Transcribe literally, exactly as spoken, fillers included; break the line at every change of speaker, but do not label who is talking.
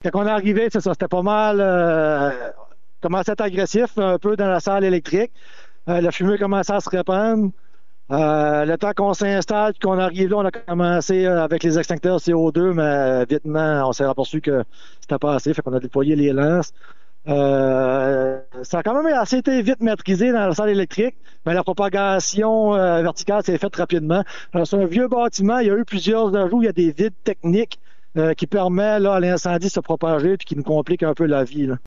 Quand on est arrivé, c'est ça, c'était pas mal. Euh, commençait à être agressif un peu dans la salle électrique. Euh, la fumée commençait à se répandre. Euh, le temps qu'on s'installe, qu'on arrive là, on a commencé euh, avec les extincteurs C O deux, mais euh, vitement, on s'est aperçu que c'était pas assez, fait qu'on a déployé les lances. Euh, ça a quand même assez été vite maîtrisé dans la salle électrique, mais la propagation euh, verticale s'est faite rapidement. Alors, c'est un vieux bâtiment, il y a eu plusieurs ajouts, il y a des vides techniques euh, qui permettent là, à l'incendie de se propager et qui nous compliquent un peu la vie, là.